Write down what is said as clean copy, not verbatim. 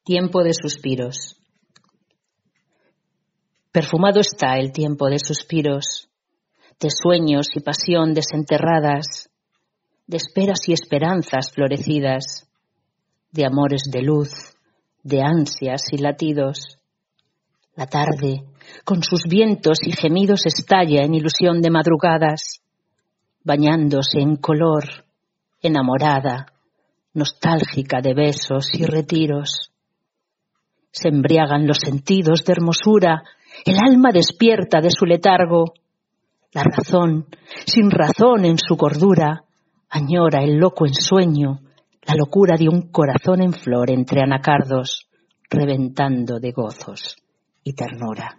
Tiempo de suspiros. Perfumado está el tiempo de suspiros, de sueños y pasión desenterradas, de esperas y esperanzas florecidas, de amores de luz, de ansias y latidos. La tarde, con sus vientos y gemidos, estalla en ilusión de madrugadas, bañándose en color, enamorada, nostálgica de besos y retiros. Se embriagan los sentidos de hermosura, el alma despierta de su letargo. La razón, sin razón en su cordura, añora el loco ensueño, la locura de un corazón en flor entre anacardos, reventando de gozos y ternura.